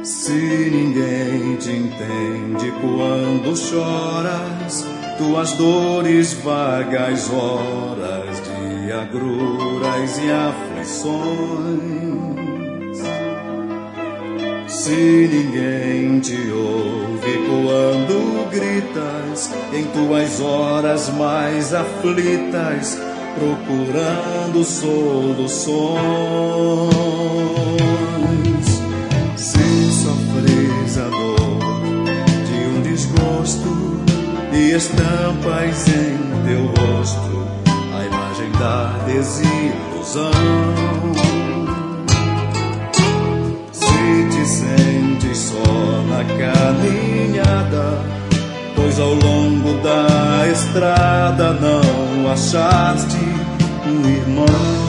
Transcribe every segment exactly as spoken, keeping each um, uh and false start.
Se ninguém te entende quando choras, tuas dores vagas horas de agruras e aflições. Se ninguém te ouve quando gritas, em tuas horas mais aflitas, procurando soluções. Se sofres a dor de um desgosto e estampas em teu rosto a imagem da desilusão, se te sentes só na caminhada, pois ao longo da estrada não achaste um irmão,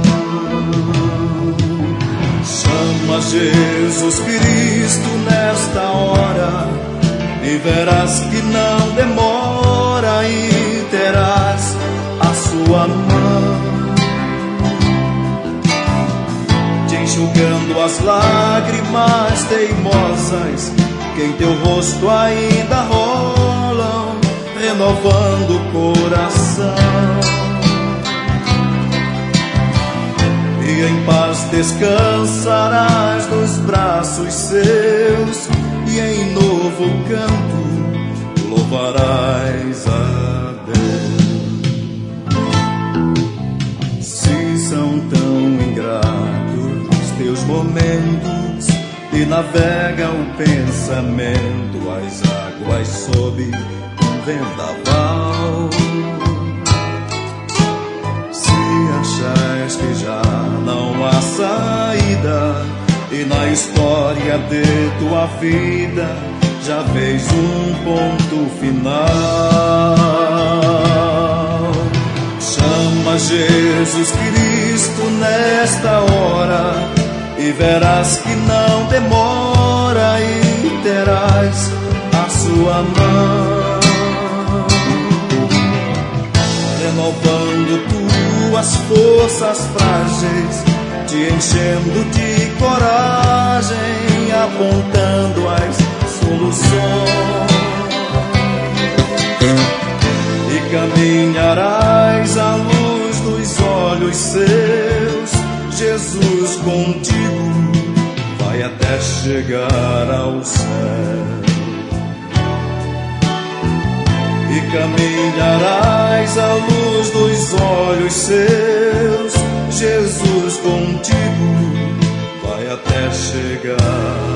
chama Jesus Cristo nesta hora e verás que não demora e terás a sua mão te enxugando as lágrimas teimosas que em teu rosto ainda rolam, renovando o coração. E em paz descansarás nos braços seus, e em novo canto louvarás a Deus. Se são tão ingratos teus momentos e navega o pensamento as águas sob um vendaval, se achas que já não há saída e na história de tua vida já vês um ponto final, chama Jesus Cristo nesta hora e verás que não demora e terás a sua mão, renovando tuas forças frágeis, te enchendo de coragem, apontando as soluções, e caminharás à luz dos olhos seus, Jesus contigo vai até chegar ao céu, e caminharás à luz dos olhos seus, Jesus contigo vai até chegar